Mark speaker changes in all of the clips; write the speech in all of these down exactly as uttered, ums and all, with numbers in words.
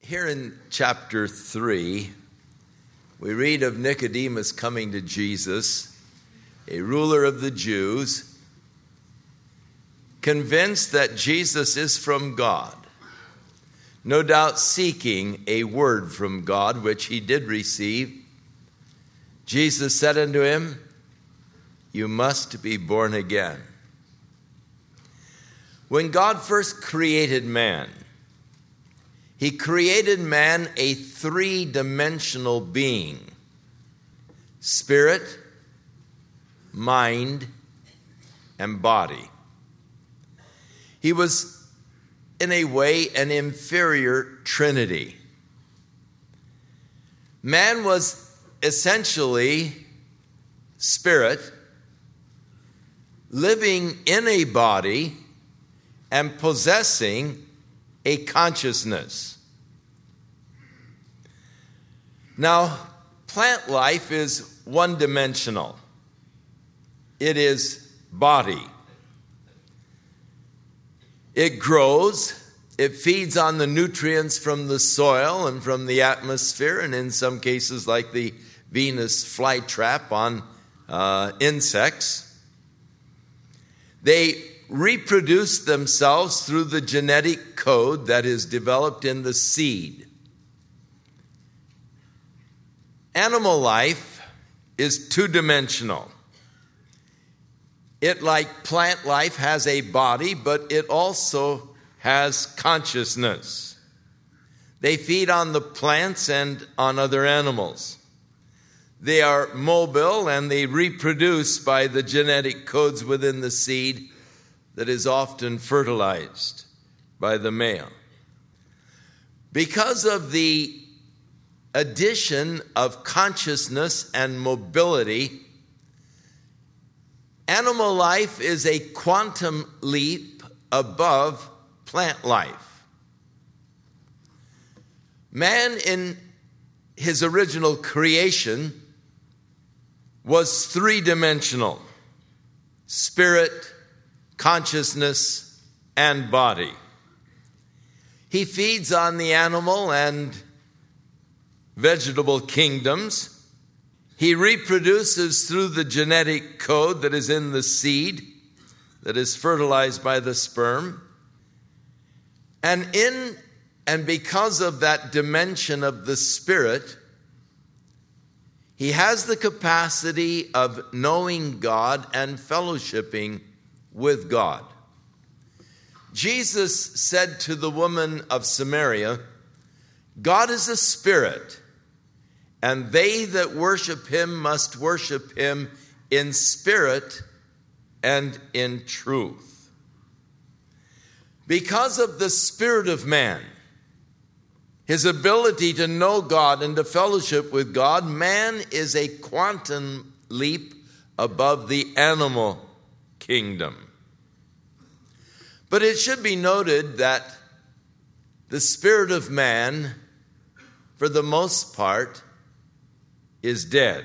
Speaker 1: Here in chapter three, we read of Nicodemus coming to Jesus, a ruler of the Jews, convinced that Jesus is from God, no doubt seeking a word from God, which he did receive. Jesus said unto him, "You must be born again." When God first created man, He created man a three-dimensional being: spirit, mind, and body. He was, in a way, an inferior trinity. Man was essentially spirit, living in a body and possessing a consciousness. Now, plant life is one-dimensional. It is body. It grows. It feeds on the nutrients from the soil and from the atmosphere, and in some cases, like the Venus flytrap, on uh, insects. They reproduce themselves through the genetic code that is developed in the seed. Animal life is two-dimensional. It, like plant life, has a body, but it also has consciousness. They feed on the plants and on other animals. They are mobile and they reproduce by the genetic codes within the seed that is often fertilized by the male. Because of the addition of consciousness and mobility, animal life is a quantum leap above plant life. Man, in his original creation, was three-dimensional: spirit, consciousness, and body. He feeds on the animal and vegetable kingdoms. He reproduces through the genetic code that is in the seed, that is fertilized by the sperm. And in and because of that dimension of the spirit, he has the capacity of knowing God and fellowshipping with God. Jesus said to the woman of Samaria, "God is a spirit, and they that worship him must worship him in spirit and in truth." Because of the spirit of man, his ability to know God and to fellowship with God, man is a quantum leap above the animal kingdom. But it should be noted that the spirit of man, for the most part, is dead.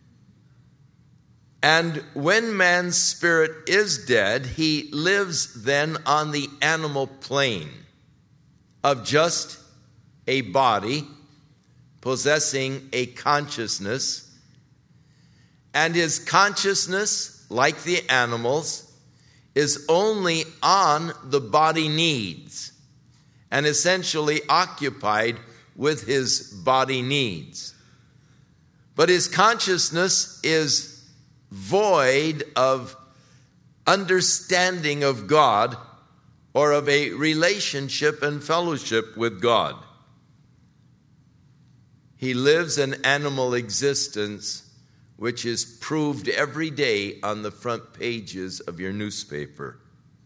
Speaker 1: And when man's spirit is dead, he lives then on the animal plane of just a body possessing a consciousness. And his consciousness, like the animals, is only on the body needs and essentially occupied with his body needs. But his consciousness is void of understanding of God or of a relationship and fellowship with God. He lives an animal existence, which is proved every day on the front pages of your newspaper.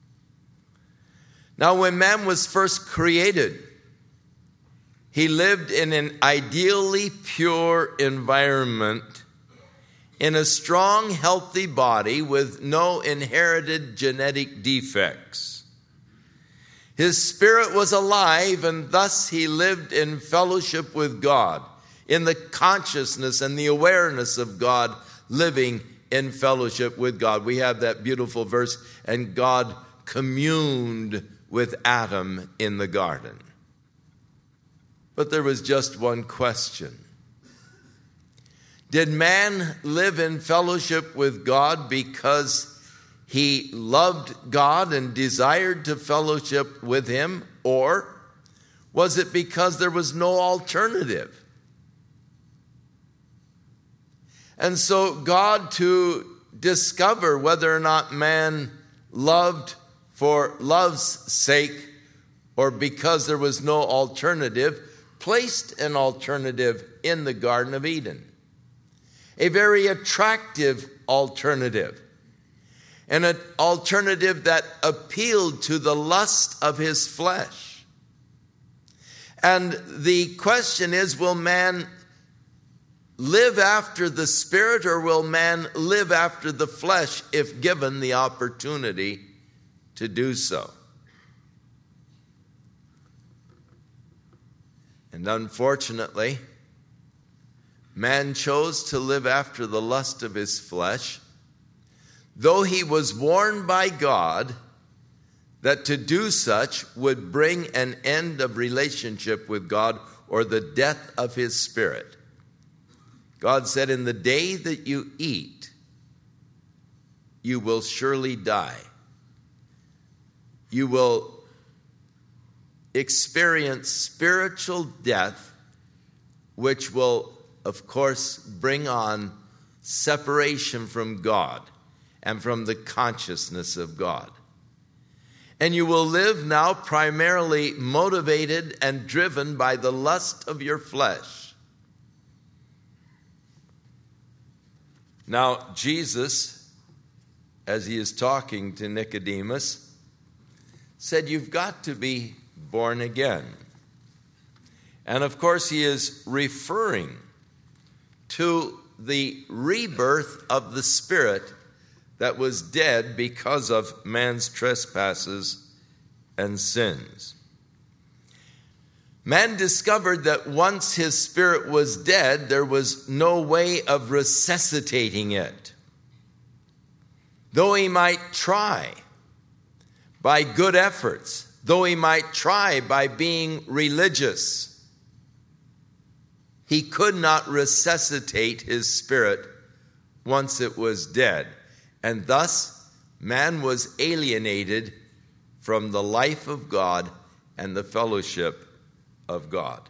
Speaker 1: Now, when man was first created, he lived in an ideally pure environment, in a strong, healthy body with no inherited genetic defects. His spirit was alive, and thus he lived in fellowship with God, in the consciousness and the awareness of God, living in fellowship with God. We have that beautiful verse, "And God communed with Adam in the garden." But there was just one question. Did man live in fellowship with God because he loved God and desired to fellowship with him, or was it because there was no alternative? And so God, to discover whether or not man loved for love's sake or because there was no alternative, placed an alternative in the Garden of Eden. A very attractive alternative. And an alternative that appealed to the lust of his flesh. And the question is, will man live after the Spirit, or will man live after the flesh if given the opportunity to do so? And unfortunately, man chose to live after the lust of his flesh, though he was warned by God that to do such would bring an end of relationship with God or the death of his spirit. God said, in the day that you eat, you will surely die. You will experience spiritual death, which will, of course, bring on separation from God and from the consciousness of God. And you will live now primarily motivated and driven by the lust of your flesh. Now, Jesus, as he is talking to Nicodemus, said, you've got to be born again. And of course, he is referring to the rebirth of the spirit that was dead because of man's trespasses and sins. Man discovered that once his spirit was dead, there was no way of resuscitating it. Though he might try by good efforts, though he might try by being religious, he could not resuscitate his spirit once it was dead. And thus, man was alienated from the life of God and the fellowship of God.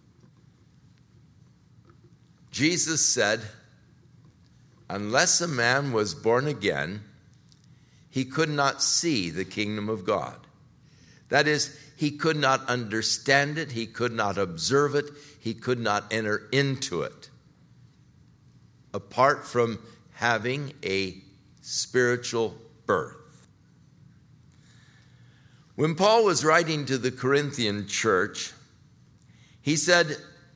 Speaker 1: Jesus said, unless a man was born again, he could not see the kingdom of God. That is, he could not understand it, he could not observe it, he could not enter into it, apart from having a spiritual birth. When Paul was writing to the Corinthian church, he said,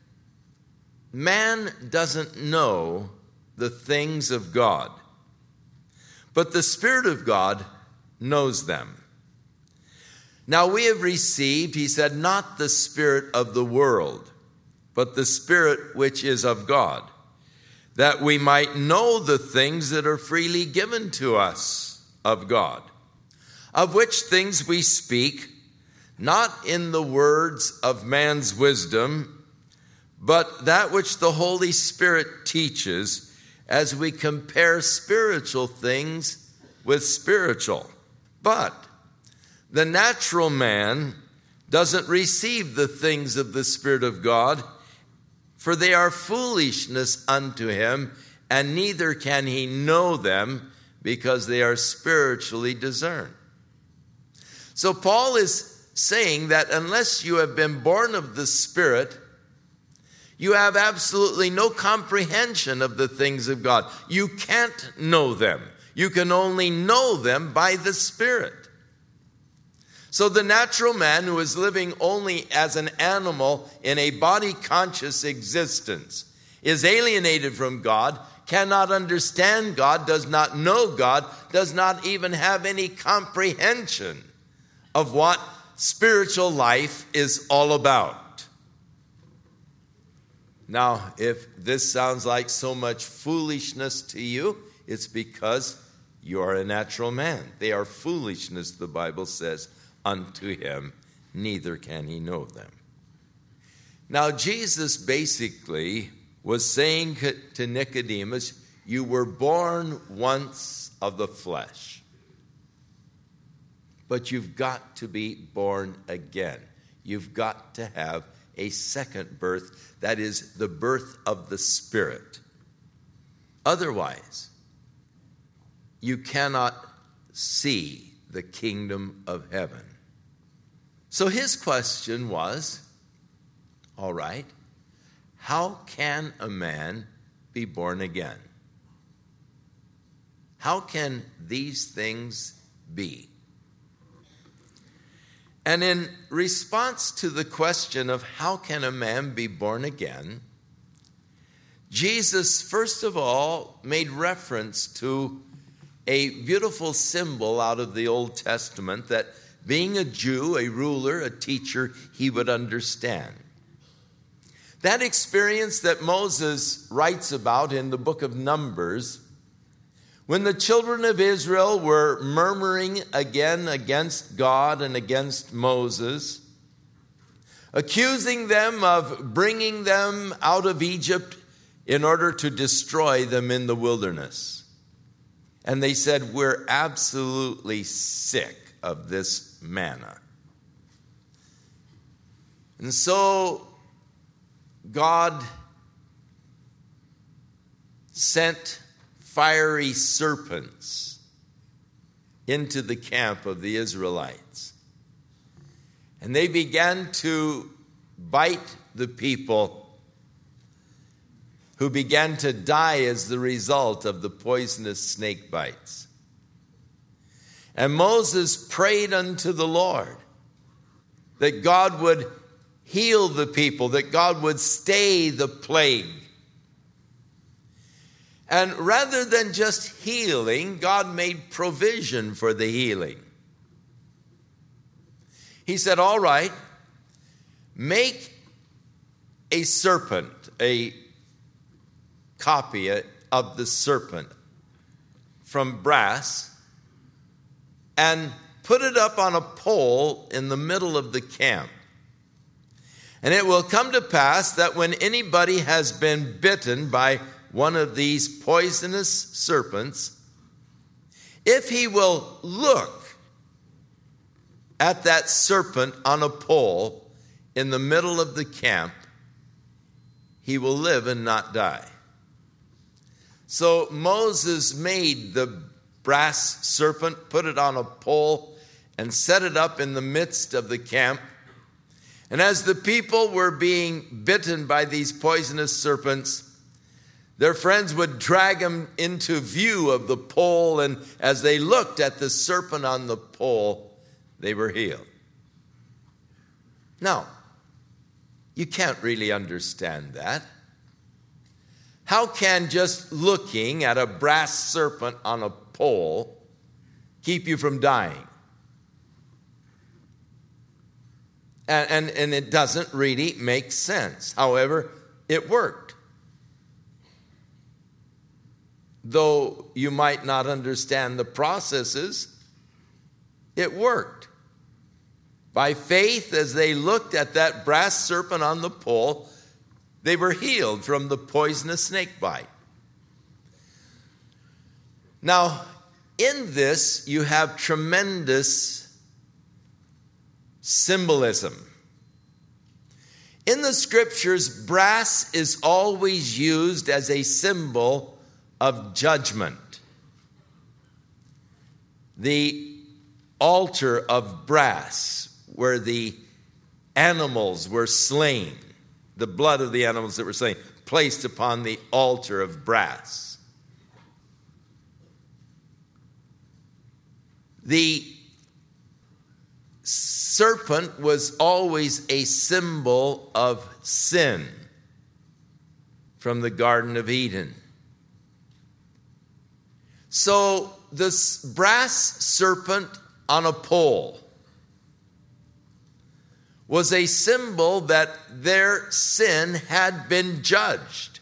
Speaker 1: man doesn't know the things of God, but the Spirit of God knows them. Now we have received, he said, not the spirit of the world, but the Spirit which is of God, that we might know the things that are freely given to us of God, of which things we speak, not in the words of man's wisdom, but that which the Holy Spirit teaches, as we compare spiritual things with spiritual. But the natural man doesn't receive the things of the Spirit of God, for they are foolishness unto him, and neither can he know them, because they are spiritually discerned. So Paul is saying that unless you have been born of the Spirit, you have absolutely no comprehension of the things of God. You can't know them. You can only know them by the Spirit. So the natural man, who is living only as an animal in a body-conscious existence, is alienated from God, cannot understand God, does not know God, does not even have any comprehension of what spiritual life is all about. Now, if this sounds like so much foolishness to you, it's because you are a natural man. They are foolishness, the Bible says, unto him, neither can he know them. Now, Jesus basically was saying to Nicodemus, you were born once of the flesh, but you've got to be born again. You've got to have a second birth, that is the birth of the Spirit. Otherwise, you cannot see the kingdom of heaven. So his question was, all right, how can a man be born again? How can these things be? And in response to the question of how can a man be born again, Jesus, first of all, made reference to a beautiful symbol out of the Old Testament that being a Jew, a ruler, a teacher, he would understand. That experience that Moses writes about in the book of Numbers, when the children of Israel were murmuring again against God and against Moses, accusing them of bringing them out of Egypt in order to destroy them in the wilderness. And they said, we're absolutely sick of this manna. And so God sent fiery serpents into the camp of the Israelites. And they began to bite the people who began to die as the result of the poisonous snake bites. And Moses prayed unto the Lord that God would heal the people, that God would stay the plague. And rather than just healing, God made provision for the healing. He said, all right, make a serpent, a copy of the serpent from brass, and put it up on a pole in the middle of the camp. And it will come to pass that when anybody has been bitten by one of these poisonous serpents, if he will look at that serpent on a pole in the middle of the camp, he will live and not die. So Moses made the brass serpent, put it on a pole, and set it up in the midst of the camp. And as the people were being bitten by these poisonous serpents, their friends would drag them into view of the pole, and as they looked at the serpent on the pole, they were healed. Now, you can't really understand that. How can just looking at a brass serpent on a pole keep you from dying? And, and, and it doesn't really make sense. However, it worked. Though you might not understand the processes, it worked. By faith, as they looked at that brass serpent on the pole, they were healed from the poisonous snake bite. Now, in this, you have tremendous symbolism. In the scriptures, brass is always used as a symbol of judgment. The altar of brass, where the animals were slain, the blood of the animals that were slain, placed upon the altar of brass. The serpent was always a symbol of sin from the Garden of Eden. So this brass serpent on a pole was a symbol that their sin had been judged.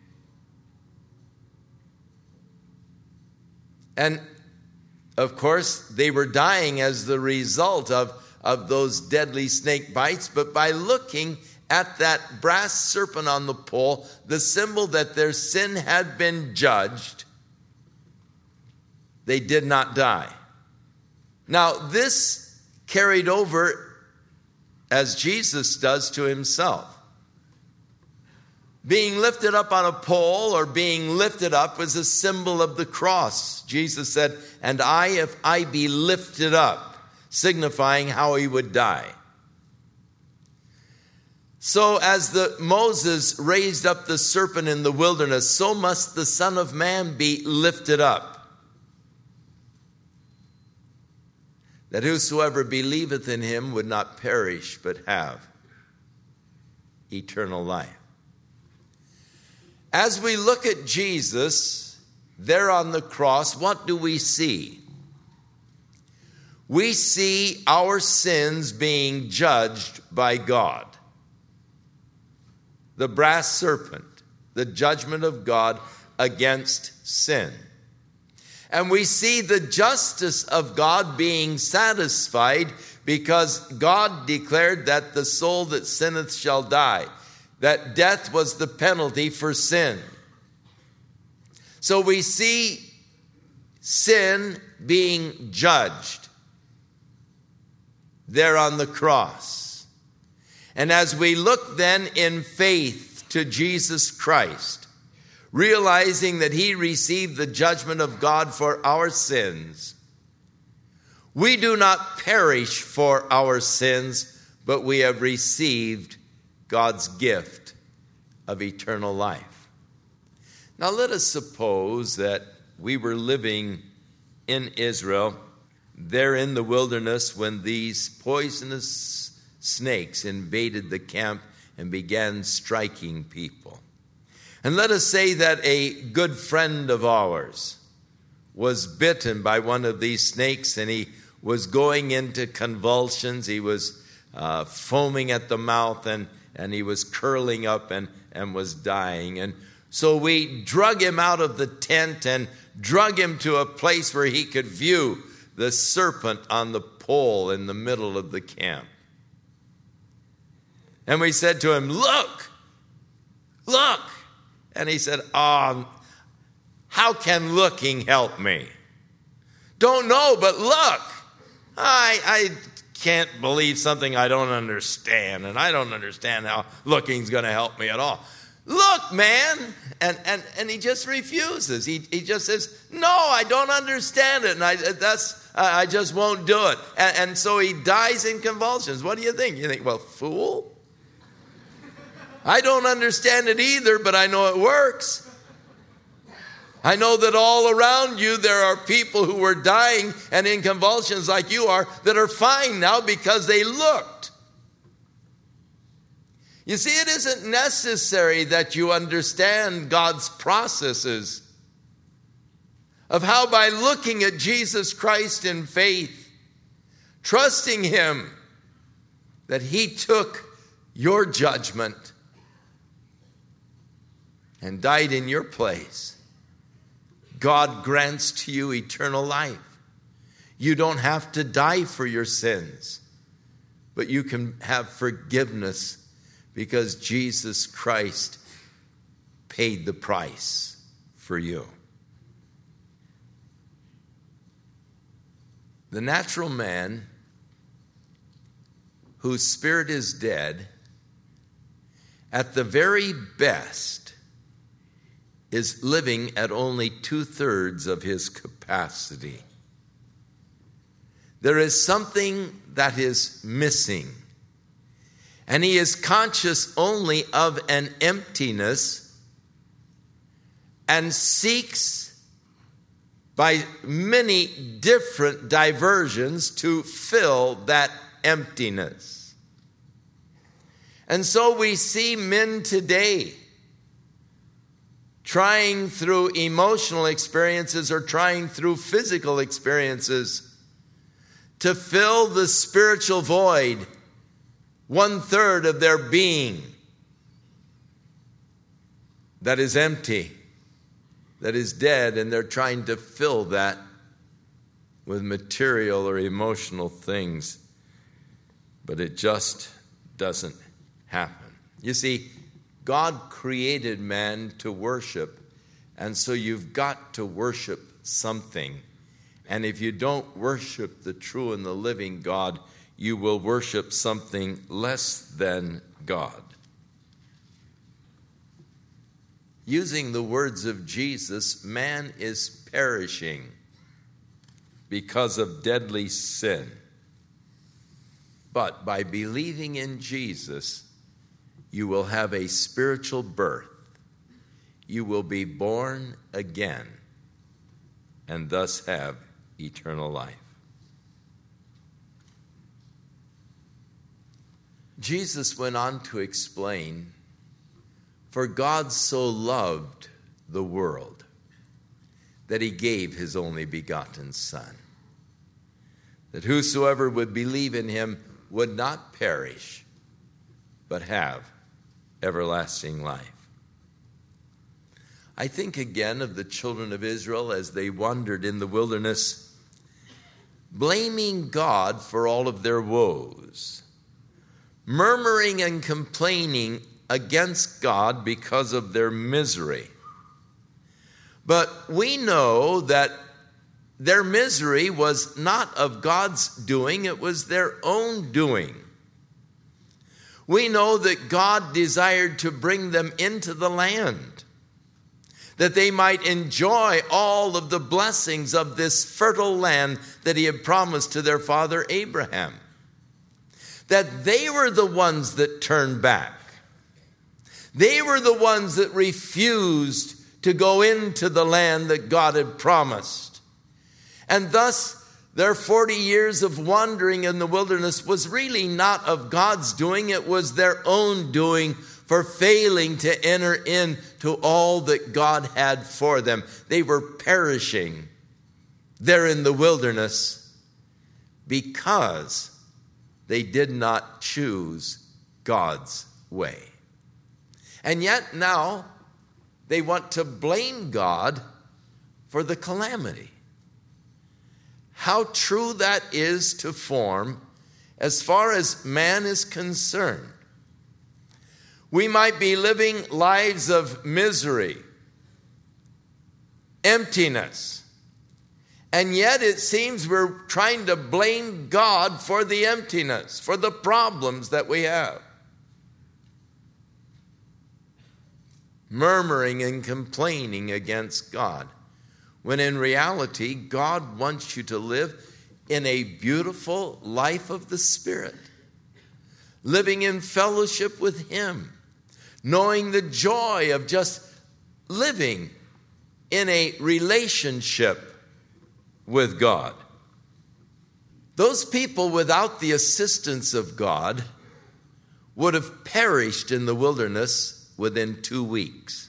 Speaker 1: And of course, they were dying as the result of, of those deadly snake bites, but by looking at that brass serpent on the pole, the symbol that their sin had been judged, they did not die. Now, this carried over, as Jesus does, to himself. Being lifted up on a pole or being lifted up was a symbol of the cross. Jesus said, "And I, if I be lifted up," signifying how he would die. So as the Moses raised up the serpent in the wilderness, so must the Son of Man be lifted up, that whosoever believeth in him would not perish, but have eternal life. As we look at Jesus there on the cross, what do we see? We see our sins being judged by God. The brass serpent, the judgment of God against sin. And we see the justice of God being satisfied because God declared that the soul that sinneth shall die, that death was the penalty for sin. So we see sin being judged there on the cross. And as we look then in faith to Jesus Christ, realizing that he received the judgment of God for our sins, we do not perish for our sins, but we have received God's gift of eternal life. Now let us suppose that we were living in Israel, there in the wilderness, when these poisonous snakes invaded the camp and began striking people. And let us say that a good friend of ours was bitten by one of these snakes and he was going into convulsions. He was uh, foaming at the mouth and, and he was curling up and, and was dying. And so we drug him out of the tent and drug him to a place where he could view the serpent on the pole in the middle of the camp. And we said to him, "Look, look." And he said, um, "How can looking help me?" "Don't know, but look. I, I can't believe something I don't understand, and I don't understand how looking's going to help me at all." "Look, man." And, and, and he just refuses. He, he just says, "No, I don't understand it, and I, that's, I just won't do it." And, and so he dies in convulsions. What do you think? You think, well, fool? I don't understand it either, but I know it works. I know that all around you there are people who were dying and in convulsions like you are that are fine now because they looked. You see, it isn't necessary that you understand God's processes of how by looking at Jesus Christ in faith, trusting him that he took your judgment and died in your place, God grants to you eternal life. You don't have to die for your sins, but you can have forgiveness because Jesus Christ paid the price for you. The natural man whose spirit is dead, at the very best, is living at only two-thirds of his capacity. There is something that is missing, and he is conscious only of an emptiness and seeks by many different diversions to fill that emptiness. And so we see men today trying through emotional experiences or trying through physical experiences to fill the spiritual void, one third of their being that is empty, that is dead, and they're trying to fill that with material or emotional things, but it just doesn't happen. You see, God created man to worship, and so you've got to worship something. And if you don't worship the true and the living God, you will worship something less than God. Using the words of Jesus, man is perishing because of deadly sin. But by believing in Jesus, you will have a spiritual birth. You will be born again and thus have eternal life. Jesus went on to explain, for God so loved the world that he gave his only begotten Son, that whosoever would believe in him would not perish, but have everlasting life. I think again of the children of Israel as they wandered in the wilderness, blaming God for all of their woes, murmuring and complaining against God because of their misery. But we know that their misery was not of God's doing, it was their own doing. We know that God desired to bring them into the land, that they might enjoy all of the blessings of this fertile land that he had promised to their father Abraham. That they were the ones that turned back. They were the ones that refused to go into the land that God had promised. And thus, their forty years of wandering in the wilderness was really not of God's doing. It was their own doing for failing to enter into all that God had for them. They were perishing there in the wilderness because they did not choose God's way. And yet now they want to blame God for the calamity. How true that is to form as far as man is concerned. We might be living lives of misery, emptiness, and yet it seems we're trying to blame God for the emptiness, for the problems that we have. Murmuring and complaining against God, when in reality, God wants you to live in a beautiful life of the Spirit, living in fellowship with him, knowing the joy of just living in a relationship with God. Those people without the assistance of God would have perished in the wilderness within two weeks.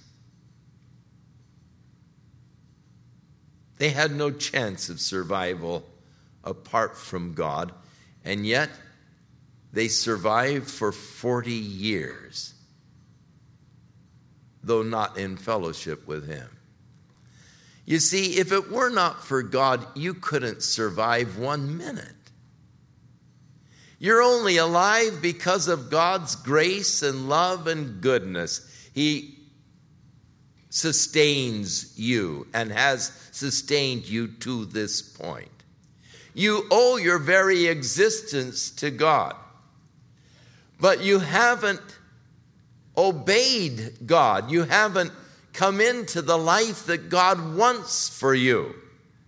Speaker 1: They had no chance of survival apart from God, and yet they survived for forty years, though not in fellowship with him. You see, if it were not for God, you couldn't survive one minute. You're only alive because of God's grace and love and goodness. He sustains you and has sustained you to this point. You owe your very existence to God, but you haven't obeyed God. You haven't come into the life that God wants for you.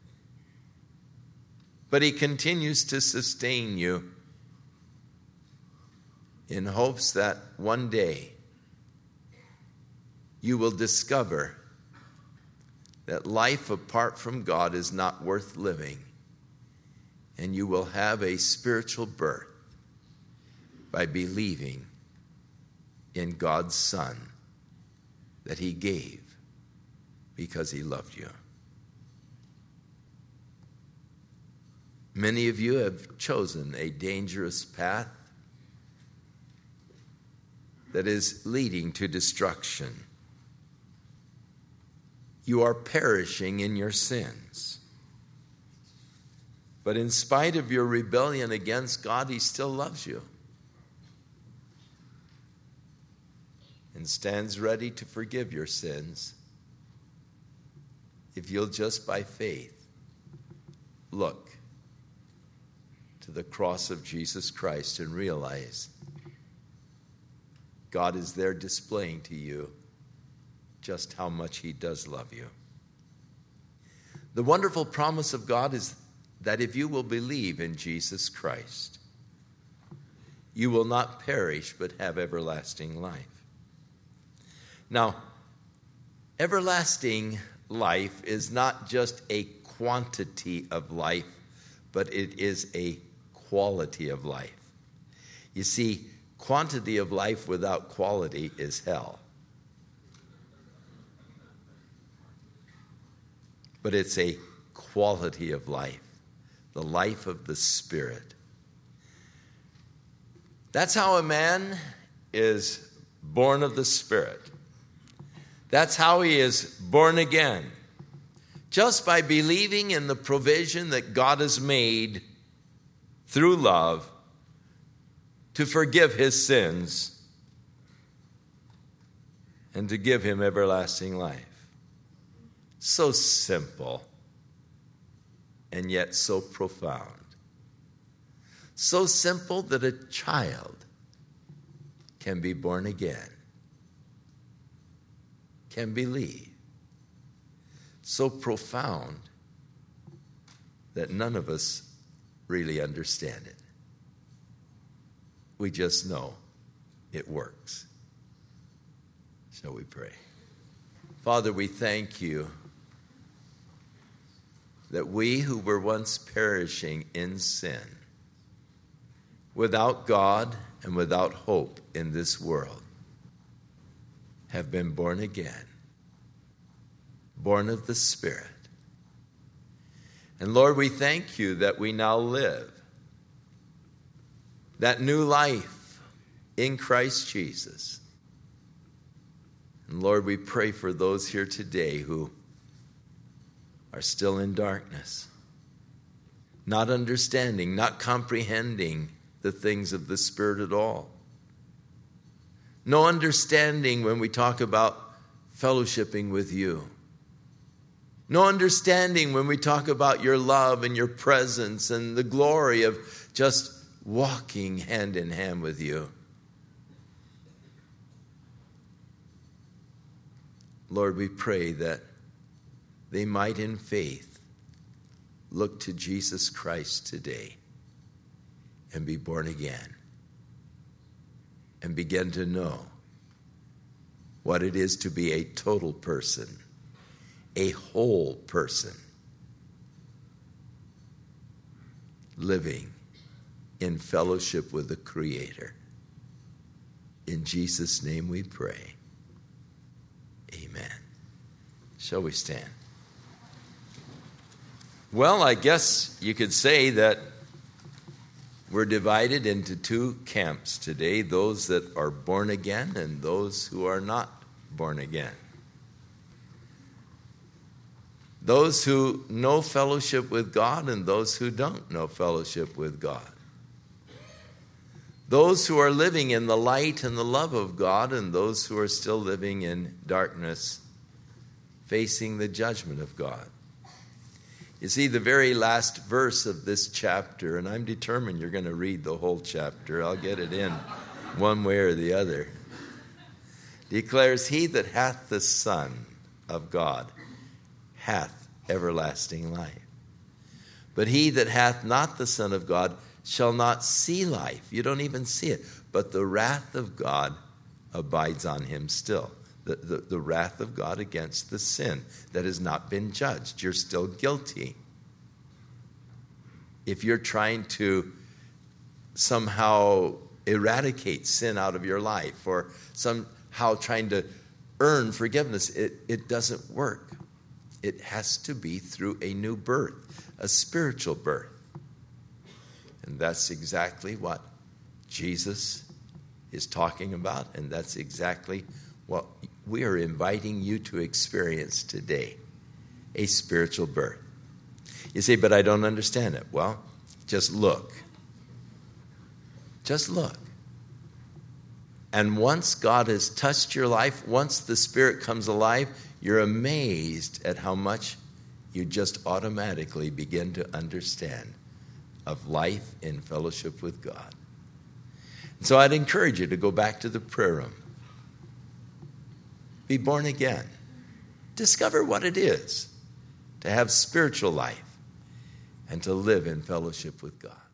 Speaker 1: But he continues to sustain you in hopes that one day you will discover that life apart from God is not worth living, and you will have a spiritual birth by believing in God's Son that he gave because he loved you. Many of you have chosen a dangerous path that is leading to destruction. You are perishing in your sins. But in spite of your rebellion against God, he still loves you. and stands ready to forgive your sins if you'll just by faith look to the cross of Jesus Christ and realize God is there displaying to you just how much he does love you. The wonderful promise of God is that if you will believe in Jesus Christ, you will not perish but have everlasting life. Now, everlasting life is not just a quantity of life, but it is a quality of life. You see, quantity of life without quality is hell. But it's a quality of life, the life of the Spirit. That's how a man is born of the Spirit. That's how he is born again. Just by believing in the provision that God has made through love to forgive his sins and to give him everlasting life. So simple and yet so profound. So simple that a child can be born again, can believe. So profound that none of us really understand it. We just know it works. Shall we pray? Father, we thank you that we who were once perishing in sin, without God and without hope in this world, have been born again, born of the Spirit. And Lord, we thank you that we now live that new life in Christ Jesus. And Lord, we pray for those here today who are still in darkness, not understanding, not comprehending the things of the Spirit at all. No understanding when we talk about fellowshipping with you. No understanding when we talk about your love and your presence and the glory of just walking hand in hand with you. Lord, we pray that they might in faith look to Jesus Christ today and be born again and begin to know what it is to be a total person, a whole person, living in fellowship with the Creator. In Jesus' name we pray. Amen. Shall we stand? Well, I guess you could say that we're divided into two camps today, those that are born again and those who are not born again. Those who know fellowship with God and those who don't know fellowship with God. Those who are living in the light and the love of God and those who are still living in darkness, facing the judgment of God. You see, the very last verse of this chapter, and I'm determined you're going to read the whole chapter. I'll get it in one way or the other. Declares, he that hath the Son of God hath everlasting life. But he that hath not the Son of God shall not see life. You don't even see it. But the wrath of God abides on him still. The, the, the wrath of God against the sin that has not been judged. You're still guilty. If you're trying to somehow eradicate sin out of your life or somehow trying to earn forgiveness, it, it doesn't work. It has to be through a new birth, a spiritual birth. And that's exactly what Jesus is talking about, and that's exactly what we are inviting you to experience today, a spiritual birth. You say, but I don't understand it. Well, just look. Just look. And once God has touched your life, once the Spirit comes alive, you're amazed at how much you just automatically begin to understand of life in fellowship with God. So I'd encourage you to go back to the prayer room. Be born again. Discover what it is to have spiritual life and to live in fellowship with God.